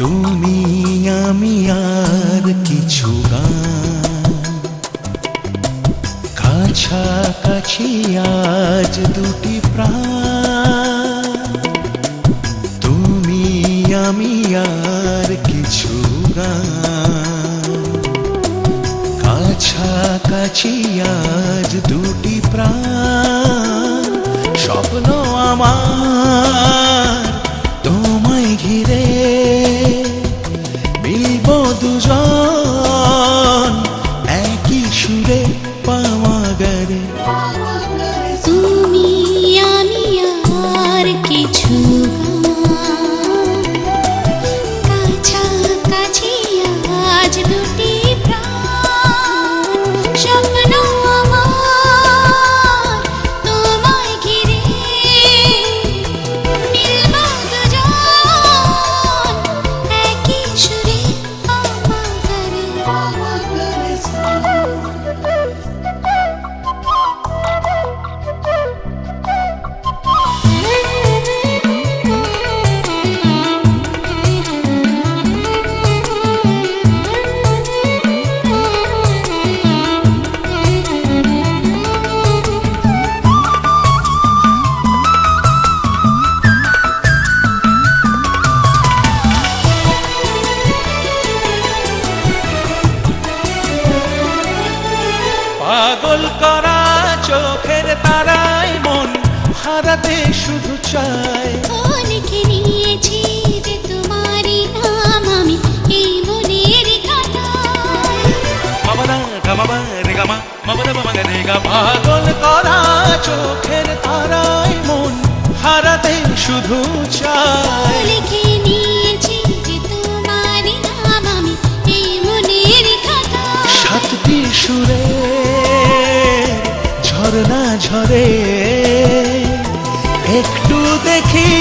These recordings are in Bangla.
তুমি আমি আর কিছু গান, কাছাকাছি আজ দুটি প্রাণ। তুমি আমি আর কিছু গান, কাছাকাছি আজ দুটি প্রাণ। স্বপ্ন আমার তোমায় ঘিরে, মিলব দুজন একই সুরে পাওয়াগারে। তুমি আমি আর কিছু গান, কাছাকাছি আজ দুটি প্রাণ। স্বপ্ন আমার তোমায় ঘিরে, মিলব দুজন একই সুরে পাওয়াগারে। পাগল করা চোখের তারায় মন হারাতে শুধু চায়। লিখে নিয়েছি যে তোমারই নাম আমি এই মনের খাতায়। পাগল করা চোখের তারায় মন হারাতে শুধু চায়। লিখে নিয়েছি যে তোমারই নাম আমি এই মনের খাতায়। সাতটি সুরে ঝরনা ঝরে, একটু দেখি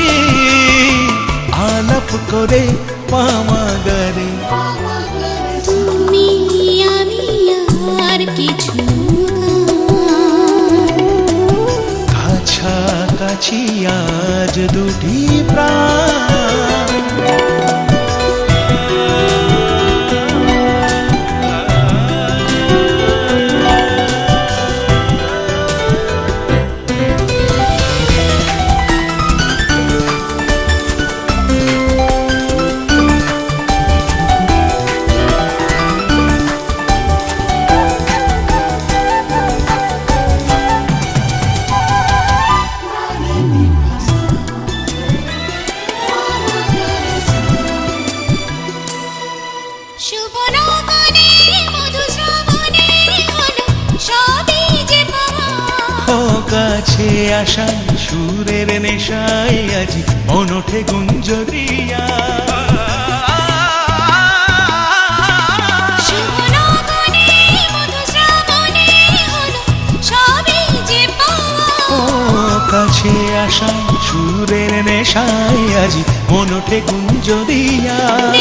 আলাপ করে পাওয়াগারে। তুমি আমি আর কিছু গান, কাছাকাছি আজ দুটি প্রাণ। কাছে আসায় সুরের নেশায় আজি মন ওঠে গুঞ্জরিয়া। কাছে আসায় সুরের নেশায় আজি মন ওঠে গুঞ্জরিয়া।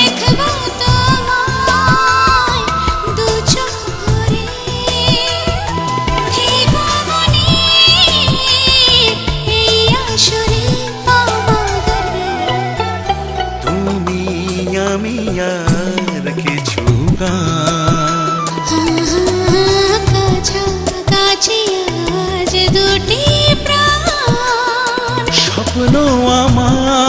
আমি আর কিছু গান, কাছাকাছি আজ দুটি প্রাণ। স্বপ্ন আমার